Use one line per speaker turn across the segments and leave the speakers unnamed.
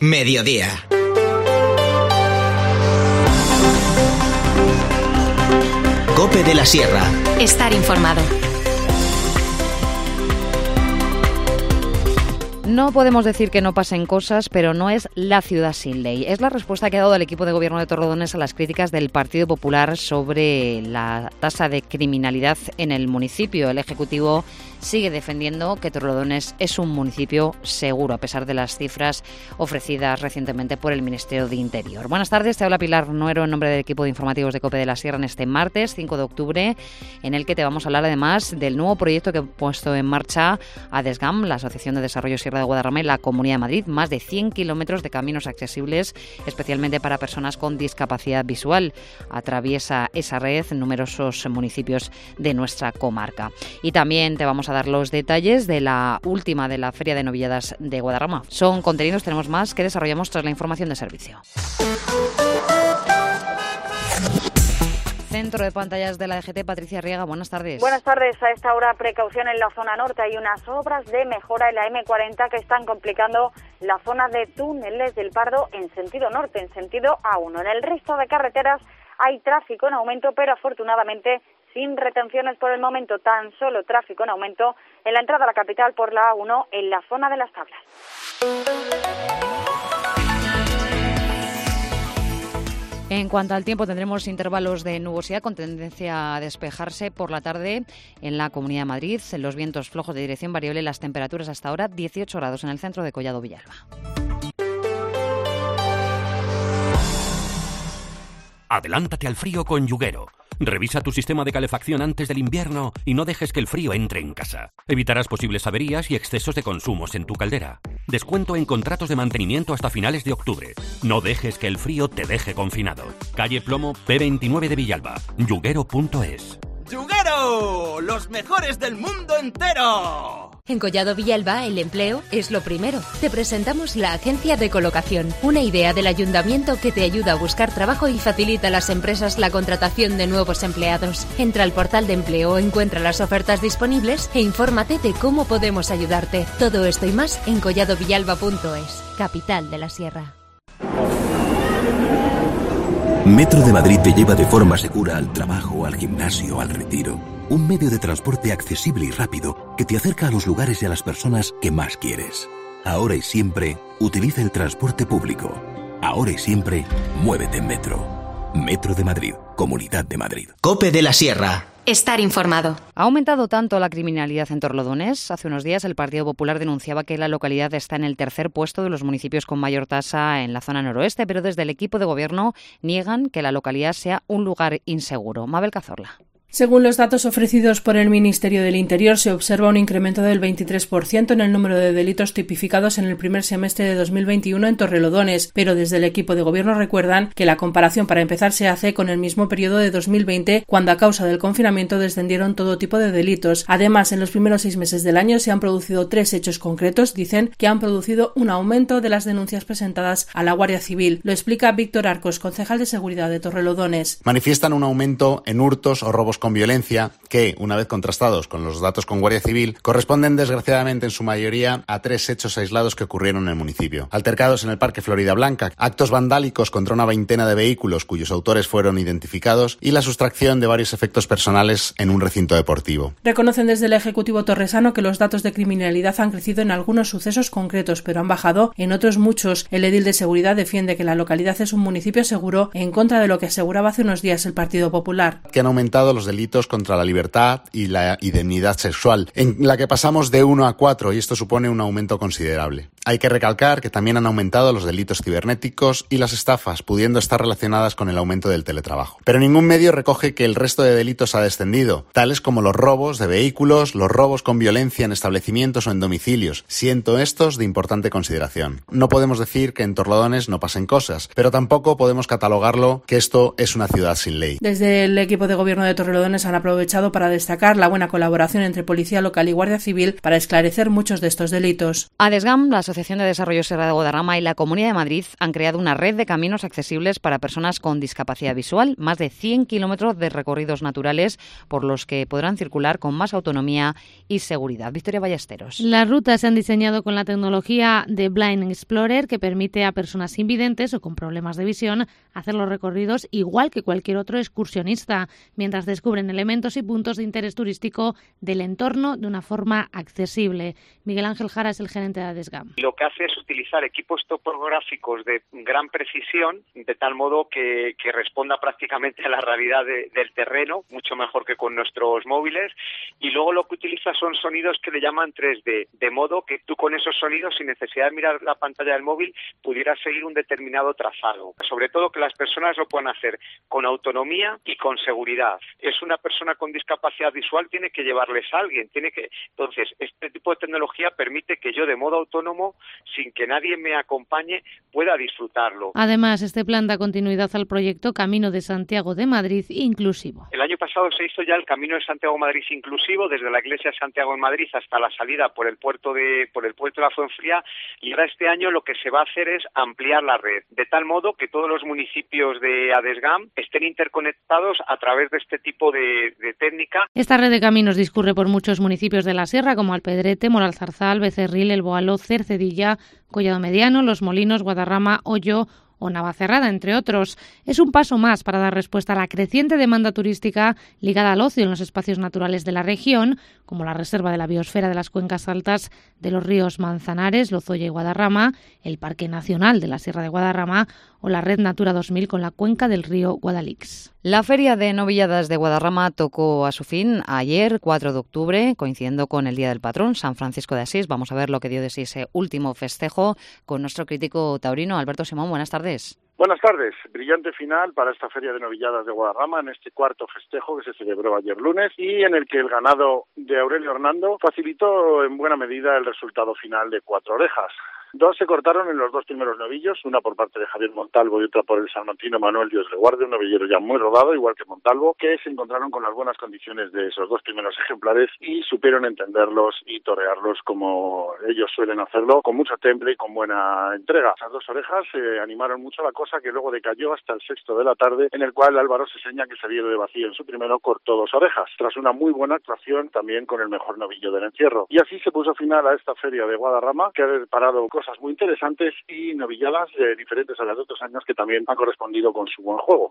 mediodía. COPE de la Sierra.
Estar informado.
No podemos decir que no pasen cosas, pero no es la ciudad sin ley. Es la respuesta que ha dado el equipo de gobierno de Torrelodones a las críticas del Partido Popular sobre la tasa de criminalidad en el municipio. El Ejecutivo sigue defendiendo que Torrelodones es un municipio seguro, a pesar de las cifras ofrecidas recientemente por el Ministerio de Interior. Buenas tardes, te habla Pilar Nuero en nombre del equipo de informativos de COPE de la Sierra en este martes 5 de octubre, en el que te vamos a hablar además del nuevo proyecto que ha puesto en marcha ADESGAM, la Asociación de Desarrollo Sierra de Guadarrama y la Comunidad de Madrid. Más de 100 kilómetros de caminos accesibles, especialmente para personas con discapacidad visual. Atraviesa esa red en numerosos municipios de nuestra comarca. Y también te vamos a dar los detalles de la última de la Feria de Novilladas de Guadarrama. Son contenidos, tenemos más que desarrollamos tras la información de servicio. Centro de pantallas de la DGT, Patricia Riega, buenas tardes.
Buenas tardes. A esta hora, precaución en la zona norte. Hay unas obras de mejora en la M40 que están complicando la zona de túneles del Pardo en sentido norte, en sentido A1. En el resto de carreteras hay tráfico en aumento, pero afortunadamente sin retenciones por el momento, tan solo tráfico en aumento en la entrada a la capital por la A1 en la zona de las Tablas.
En cuanto al tiempo, tendremos intervalos de nubosidad con tendencia a despejarse por la tarde en la Comunidad de Madrid. Los vientos flojos de dirección variable, las temperaturas hasta ahora 18 grados en el centro de Collado Villalba.
Adelántate al frío con Yuguero. Revisa tu sistema de calefacción antes del invierno y no dejes que el frío entre en casa. Evitarás posibles averías y excesos de consumos en tu caldera. Descuento en contratos de mantenimiento hasta finales de octubre. No dejes que el frío te deje confinado. Calle Plomo, P29 de Villalba. Yuguero.es.
¡Yuguero! ¡Los mejores del mundo entero!
En Collado Villalba, el empleo es lo primero. Te presentamos la Agencia de Colocación, una idea del Ayuntamiento que te ayuda a buscar trabajo y facilita a las empresas la contratación de nuevos empleados. Entra al portal de empleo, encuentra las ofertas disponibles e infórmate de cómo podemos ayudarte. Todo esto y más en colladovillalba.es, capital de la Sierra.
Metro de Madrid te lleva de forma segura al trabajo, al gimnasio, al retiro. Un medio de transporte accesible y rápido que te acerca a los lugares y a las personas que más quieres. Ahora y siempre, utiliza el transporte público. Ahora y siempre, muévete en Metro. Metro de Madrid, Comunidad de Madrid.
COPE de la Sierra.
Estar informado.
¿Ha aumentado tanto la criminalidad en Torrelodones? Hace unos días el Partido Popular denunciaba que la localidad está en el tercer puesto de los municipios con mayor tasa en la zona noroeste, pero desde el equipo de gobierno niegan que la localidad sea un lugar inseguro. Mabel Cazorla.
Según los datos ofrecidos por el Ministerio del Interior, se observa un incremento del 23% en el número de delitos tipificados en el primer semestre de 2021 en Torrelodones, pero desde el equipo de gobierno recuerdan que la comparación para empezar se hace con el mismo periodo de 2020, cuando a causa del confinamiento descendieron todo tipo de delitos. Además, en los primeros 6 meses del año se han producido 3 hechos concretos, dicen que han producido un aumento de las denuncias presentadas a la Guardia Civil. Lo explica Víctor Arcos, concejal de Seguridad de Torrelodones.
Manifiestan un aumento en hurtos o robos con violencia que, una vez contrastados con los datos con Guardia Civil, corresponden desgraciadamente en su mayoría a 3 hechos aislados que ocurrieron en el municipio. Altercados en el Parque Florida Blanca, actos vandálicos contra una veintena de vehículos cuyos autores fueron identificados y la sustracción de varios efectos personales en un recinto deportivo.
Reconocen desde el Ejecutivo torresano que los datos de criminalidad han crecido en algunos sucesos concretos, pero han bajado en otros muchos. El edil de Seguridad defiende que la localidad es un municipio seguro, en contra de lo que aseguraba hace unos días el Partido Popular.
Que han aumentado los delitos contra la libertad y la indemnidad sexual, en la que pasamos de 1 a 4 y esto supone un aumento considerable. Hay que recalcar que también han aumentado los delitos cibernéticos y las estafas, pudiendo estar relacionadas con el aumento del teletrabajo. Pero ningún medio recoge que el resto de delitos ha descendido, tales como los robos de vehículos, los robos con violencia en establecimientos o en domicilios, siendo estos de importante consideración. No podemos decir que en Torrelodones no pasen cosas, pero tampoco podemos catalogarlo que esto es una ciudad sin ley.
Desde el equipo de gobierno de Torrelodones han aprovechado para destacar la buena colaboración entre Policía Local y Guardia Civil para esclarecer muchos de estos delitos.
ADESGAM, la Asociación Asociación de Desarrollo Sierra de Guadarrama y la Comunidad de Madrid han creado una red de caminos accesibles para personas con discapacidad visual, más de 100 kilómetros de recorridos naturales por los que podrán circular con más autonomía y seguridad. Victoria Ballesteros.
Las rutas se han diseñado con la tecnología de Blind Explorer, que permite a personas invidentes o con problemas de visión hacer los recorridos igual que cualquier otro excursionista, mientras descubren elementos y puntos de interés turístico del entorno de una forma accesible. Miguel Ángel Jara es el gerente de ADESGAM.
Lo que hace es utilizar equipos topográficos de gran precisión, de tal modo que responda prácticamente a la realidad del terreno, mucho mejor que con nuestros móviles, y luego lo que utiliza son sonidos que le llaman 3D, de modo que tú con esos sonidos, sin necesidad de mirar la pantalla del móvil, pudieras seguir un determinado trazado. Sobre todo que las personas lo puedan hacer con autonomía y con seguridad. Es una persona con discapacidad visual, tiene que llevarles a alguien, entonces este tipo de tecnología permite que yo de modo autónomo, sin que nadie me acompañe, pueda disfrutarlo.
Además, este plan da continuidad al proyecto Camino de Santiago de Madrid Inclusivo.
El año pasado se hizo ya el Camino de Santiago de Madrid Inclusivo, desde la Iglesia de Santiago de Madrid hasta la salida por el puerto de la Fuenfría, y ahora este año lo que se va a hacer es ampliar la red, de tal modo que todos los municipios de ADESGAM estén interconectados a través de este tipo de técnica.
Esta red de caminos discurre por muchos municipios de la Sierra, como Alpedrete, Moralzarzal, Becerril, El Boaló, Cercedilla, Collado Mediano, Los Molinos, Guadarrama, Ollo o Navacerrada, entre otros. Es un paso más para dar respuesta a la creciente demanda turística ligada al ocio en los espacios naturales de la región, como la Reserva de la Biosfera de las Cuencas Altas de los ríos Manzanares, Lozoya y Guadarrama, el Parque Nacional de la Sierra de Guadarrama o la Red Natura 2000 con la cuenca del río Guadalix.
La Feria de Novilladas de Guadarrama tocó a su fin ayer, 4 de octubre, coincidiendo con el Día del Patrón, San Francisco de Asís. Vamos a ver lo que dio de sí ese último festejo con nuestro crítico taurino, Alberto Simón. Buenas tardes.
Buenas tardes. Brillante final para esta Feria de Novilladas de Guadarrama en este cuarto festejo que se celebró ayer lunes y en el que el ganado de Aurelio Hernando facilitó en buena medida el resultado final de 4 orejas. 2 se cortaron en los 2 primeros novillos, una por parte de Javier Montalvo y otra por el salmantino Manuel Dios le guarde, un novillero ya muy rodado, igual que Montalvo, que se encontraron con las buenas condiciones de esos 2 primeros ejemplares y supieron entenderlos y torearlos como ellos suelen hacerlo, con mucho temple y con buena entrega. Esas 2 orejas animaron mucho la cosa, que luego decayó hasta el 6 de la tarde, en el cual Álvaro Seseña, que salió de vacío en su primero, cortó 2 orejas, tras una muy buena actuación también con el mejor novillo del encierro. Y así se puso final a esta Feria de Guadarrama, que ha deparado cosas muy interesantes y novilladas diferentes a las de otros años que también han correspondido con su buen juego.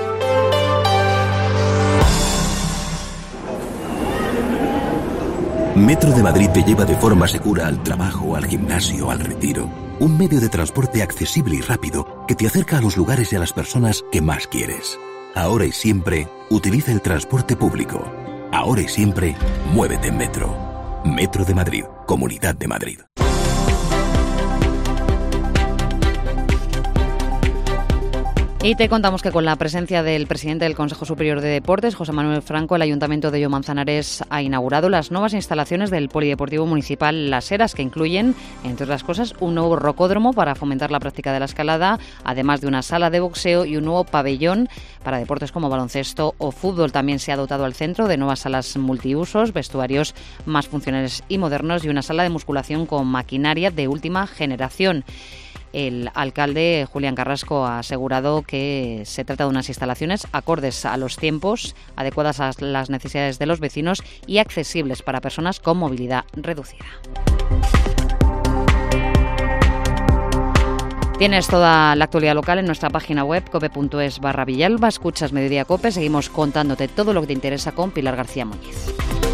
Metro de Madrid te lleva de forma segura al trabajo, al gimnasio, al retiro. Un medio de transporte accesible y rápido que te acerca a los lugares y a las personas que más quieres. Ahora y siempre, utiliza el transporte público. Ahora y siempre, muévete en Metro. Metro de Madrid, Comunidad de Madrid.
Y te contamos que con la presencia del presidente del Consejo Superior de Deportes, José Manuel Franco, el Ayuntamiento de Ollo Manzanares ha inaugurado las nuevas instalaciones del Polideportivo Municipal Las Heras, que incluyen, entre otras cosas, un nuevo rocódromo para fomentar la práctica de la escalada, además de una sala de boxeo y un nuevo pabellón para deportes como baloncesto o fútbol. También se ha dotado al centro de nuevas salas multiusos, vestuarios más funcionales y modernos y una sala de musculación con maquinaria de última generación. El alcalde Julián Carrasco ha asegurado que se trata de unas instalaciones acordes a los tiempos, adecuadas a las necesidades de los vecinos y accesibles para personas con movilidad reducida. Tienes toda la actualidad local en nuestra página web cope.es/Villalba. Escuchas Mediodía Cope. Seguimos contándote todo lo que te interesa con Pilar García Muñiz.